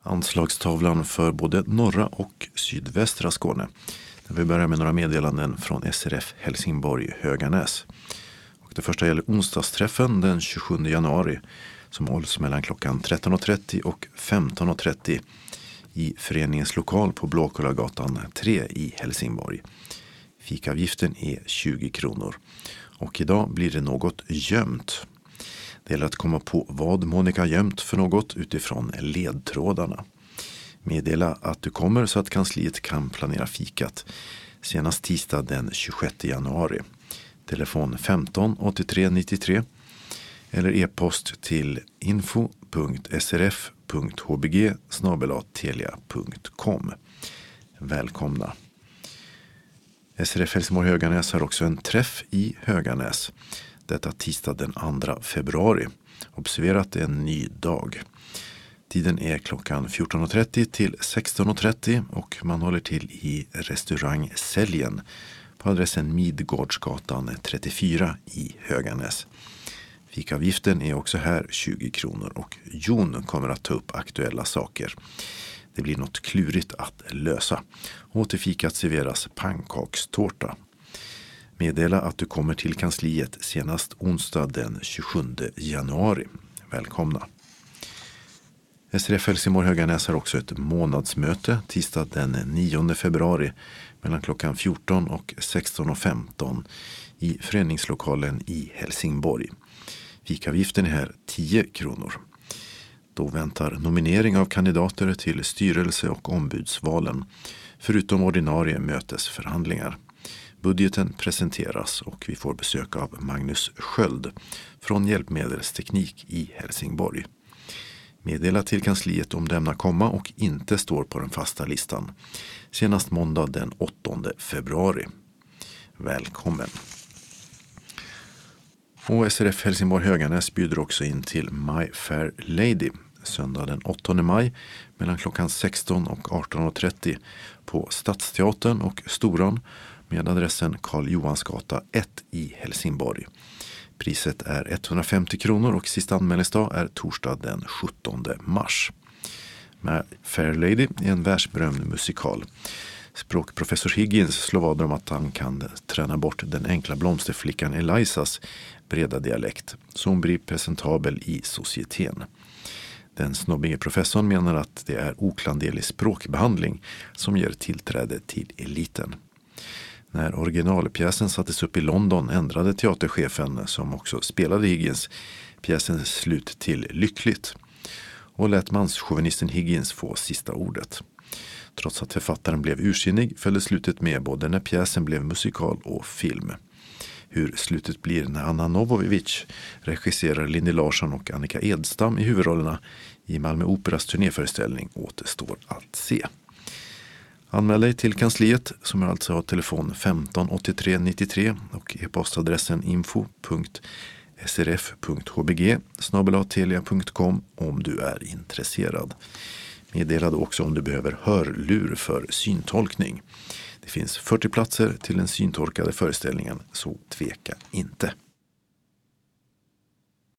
Anslagstavlan för både norra och sydvästra Skåne. Vi börjar med några meddelanden från SRF Helsingborg Höganäs. Och det första gäller onsdagsträffen den 27 januari som hålls mellan klockan 13.30 och 15.30 i föreningens lokal på Blåkullagatan 3 i Helsingborg. Fikavgiften är 20 kronor. Och idag blir det något gömt. Det gäller att komma på vad Monica gömt för något utifrån ledtrådarna. Meddela att du kommer så att kansliet kan planera fikat senast tisdag den 26 januari. Telefon 15 83 93 eller e-post till info.srf.hbg@telia.com. Välkomna! SRF Helsingborg Höganäs har också en träff i Höganäs. Detta tisdag den 2 februari. Observera att det är en ny dag. Tiden är klockan 14.30 till 16.30 och man håller till i restaurang Säljen på adressen Midgårdsgatan 34 i Höganäs. Fikavgiften är också här 20 kronor och Jon kommer att ta upp aktuella saker. Det blir något klurigt att lösa. Och till fikat serveras pannkakstårta. Meddela att du kommer till kansliet senast onsdag den 27 januari. Välkomna! SRF Helsingborg Höganäs har också ett månadsmöte tisdag den 9 februari mellan klockan 14 och 16.15 i föreningslokalen i Helsingborg. Fikavgiften är här 10 kronor. Då väntar nominering av kandidater till styrelse- och ombudsvalen förutom ordinarie mötesförhandlingar. Budgeten presenteras och vi får besök av Magnus Sköld från Hjälpmedelsteknik i Helsingborg. Meddela till kansliet om det ämnar komma och inte står på den fasta listan. Senast måndag den 8 februari. Välkommen! Och SRF Helsingborg Höganäs bjuder också in till My Fair Lady söndag den 8 maj mellan klockan 16 och 18.30 på Stadsteatern och Storan med adressen Karl Johansgata 1 i Helsingborg. Priset är 150 kronor och sista anmälningsdag är torsdag den 17 mars. My Fair Lady är en världsberömd musikal. Språkprofessor Higgins slår vad om att han kan träna bort den enkla blomsterflickan Elisas breda dialekt som blir presentabel i societeten. Den snobbige professorn menar att det är oklanderlig språkbehandling som ger tillträde till eliten. När originalpjäsen sattes upp i London ändrade teaterchefen, som också spelade Higgins, pjäsens slut till lyckligt och lät manschauvinisten Higgins få sista ordet. Trots att författaren blev ursinnig följde slutet med både när pjäsen blev musikal och film. Hur slutet blir när Anna Novovic regisserar Lindy Larsson och Annika Edstam i huvudrollerna i Malmö Operas turnéföreställning återstår att se. Anmäl dig till kansliet som alltså har telefon 15 83 93 och e-postadressen info.srf.hbg@telia.com om du är intresserad. Meddela också om du behöver hörlur för syntolkning. Det finns 40 platser till den syntolkade föreställningen, så tveka inte.